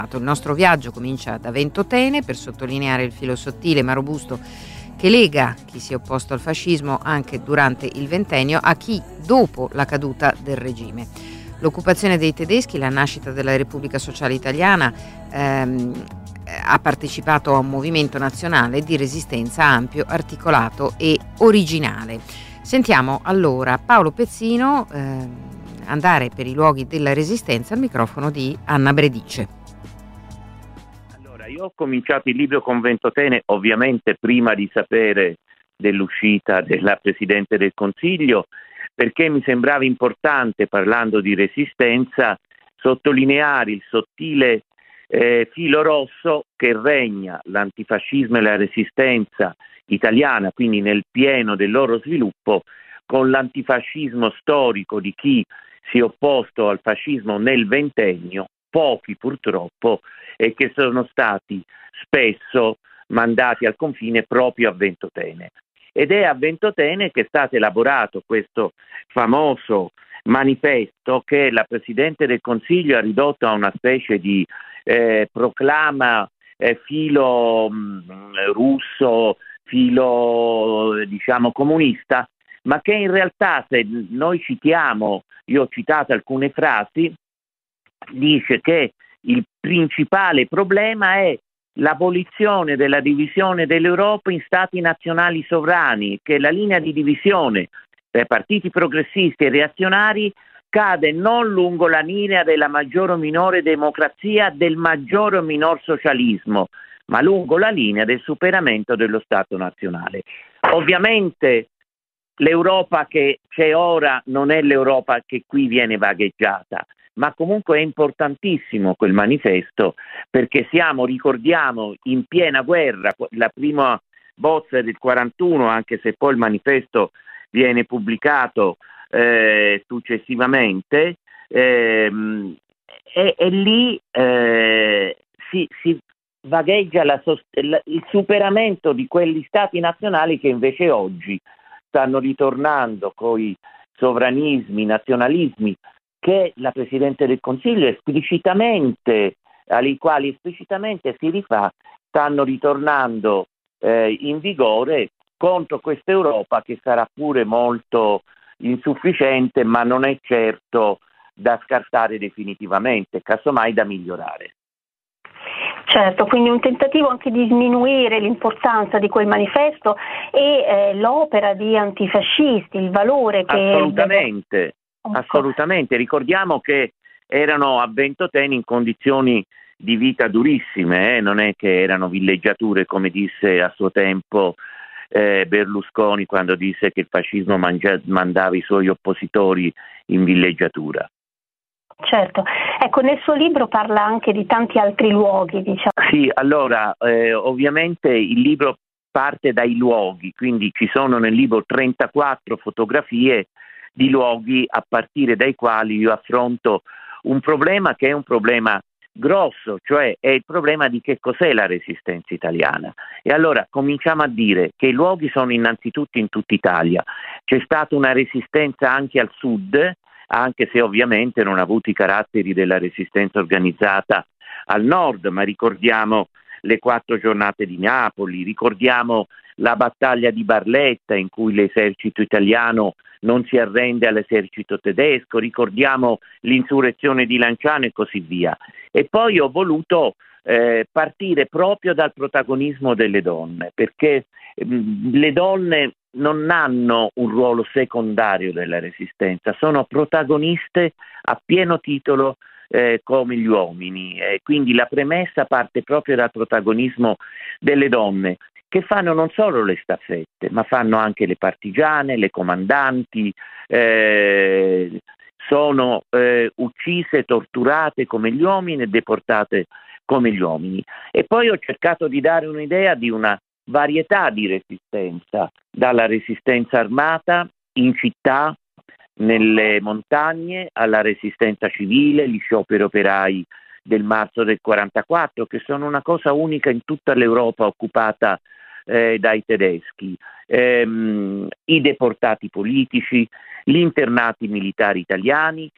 Il nostro viaggio comincia da Ventotene per sottolineare il filo sottile ma robusto che lega chi si è opposto al fascismo anche durante il ventennio a chi dopo la caduta del regime. L'occupazione dei tedeschi, la nascita della Repubblica Sociale Italiana, ha partecipato a un movimento nazionale di resistenza ampio, articolato e originale. Sentiamo allora Paolo Pezzino andare per i luoghi della resistenza al microfono di Anna Bredice. Io ho cominciato il libro con Ventotene ovviamente prima di sapere dell'uscita della Presidente del Consiglio, perché mi sembrava importante, parlando di resistenza, sottolineare il sottile filo rosso che regna l'antifascismo e la resistenza italiana, quindi nel pieno del loro sviluppo, con l'antifascismo storico di chi si è opposto al fascismo nel ventennio, pochi purtroppo, e che sono stati spesso mandati al confine proprio a Ventotene. Ed è a Ventotene che è stato elaborato questo famoso manifesto che la Presidente del Consiglio ha ridotto a una specie di proclama filo russo, filo diciamo comunista, ma che in realtà, se noi citiamo, io ho citato alcune frasi, dice che il principale problema è l'abolizione della divisione dell'Europa in stati nazionali sovrani, che la linea di divisione dai partiti progressisti e reazionari cade non lungo la linea della maggiore o minore democrazia, del maggiore o minor socialismo, ma lungo la linea del superamento dello Stato nazionale. Ovviamente l'Europa che c'è ora non è l'Europa che qui viene vagheggiata, ma comunque è importantissimo quel manifesto, perché ricordiamo, in piena guerra, la prima bozza del 41, anche se poi il manifesto viene pubblicato successivamente, e lì si vagheggia il superamento di quegli stati nazionali che invece oggi stanno ritornando coi sovranismi, nazionalismi, che la Presidente del Consiglio ai quali esplicitamente si rifà, stanno ritornando in vigore contro questa Europa che sarà pure molto insufficiente, ma non è certo da scartare definitivamente, casomai da migliorare. Certo, quindi un tentativo anche di sminuire l'importanza di quel manifesto e l'opera di antifascisti, il valore che... Assolutamente, ricordiamo che erano a Ventotene in condizioni di vita durissime, non è che erano villeggiature come disse a suo tempo Berlusconi quando disse che il fascismo mandava i suoi oppositori in villeggiatura. Certo, ecco, nel suo libro parla anche di tanti altri luoghi, diciamo. Sì, allora ovviamente il libro parte dai luoghi, quindi ci sono nel libro 34 fotografie di luoghi a partire dai quali io affronto un problema che è un problema grosso, cioè è il problema di che cos'è la resistenza italiana. E allora cominciamo a dire che i luoghi sono innanzitutto in tutta Italia. C'è stata una resistenza anche al sud, anche se ovviamente non ha avuto i caratteri della resistenza organizzata al nord, ma ricordiamo le 4 giornate di Napoli, ricordiamo la battaglia di Barletta in cui l'esercito italiano non si arrende all'esercito tedesco, ricordiamo l'insurrezione di Lanciano e così via. E poi ho voluto partire proprio dal protagonismo delle donne, perché le donne non hanno un ruolo secondario della resistenza, sono protagoniste a pieno titolo come gli uomini, quindi la premessa parte proprio dal protagonismo delle donne, che fanno non solo le staffette, ma fanno anche le partigiane, le comandanti, sono uccise, torturate come gli uomini e deportate come gli uomini. E poi ho cercato di dare un'idea di una varietà di resistenza, dalla resistenza armata in città, nelle montagne, alla resistenza civile, gli scioperi operai del marzo del 44, che sono una cosa unica in tutta l'Europa occupata dai tedeschi, i deportati politici, gli internati militari italiani,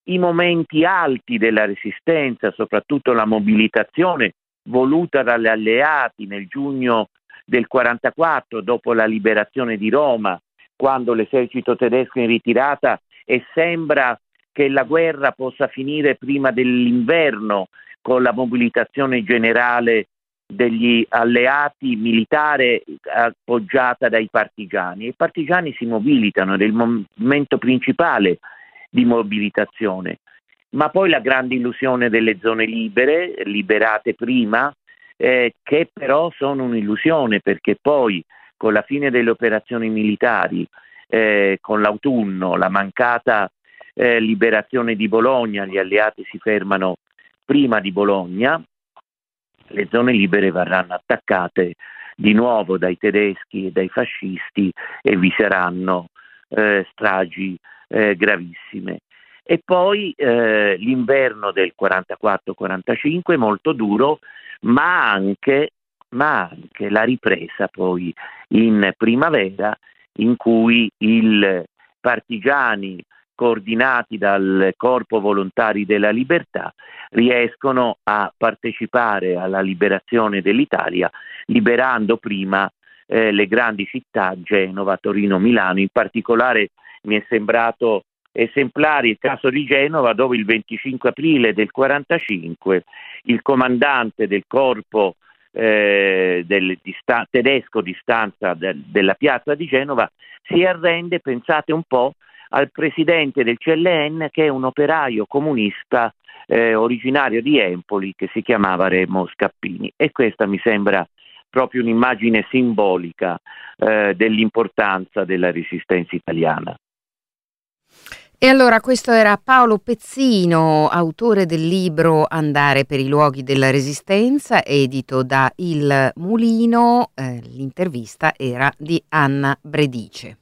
i momenti alti della resistenza, soprattutto la mobilitazione voluta dagli alleati nel giugno del 44, dopo la liberazione di Roma, quando l'esercito tedesco è in ritirata e sembra che la guerra possa finire prima dell'inverno con la mobilitazione generale degli alleati militare appoggiata dai partigiani. I partigiani si mobilitano, ed è il momento principale di mobilitazione. Ma poi la grande illusione delle zone libere, liberate prima, che però sono un'illusione, perché poi con la fine delle operazioni militari, con l'autunno, la mancata liberazione di Bologna, gli alleati si fermano prima di Bologna, le zone libere verranno attaccate di nuovo dai tedeschi e dai fascisti e vi saranno stragi gravissime. E poi l'inverno del 44-45 molto duro, ma anche la ripresa poi in primavera, in cui i partigiani coordinati dal Corpo Volontari della Libertà riescono a partecipare alla liberazione dell'Italia, liberando prima le grandi città, Genova, Torino, Milano. In particolare mi è sembrato esemplare il caso di Genova, dove il 25 aprile del 45 il comandante del corpo tedesco di stanza della piazza di Genova si arrende, pensate un po', al presidente del CLN, che è un operaio comunista originario di Empoli, che si chiamava Remo Scappini. E questa mi sembra proprio un'immagine simbolica dell'importanza della resistenza italiana. E allora questo era Paolo Pezzino, autore del libro Andare per i luoghi della Resistenza, edito da Il Mulino. L'intervista era di Anna Bredice.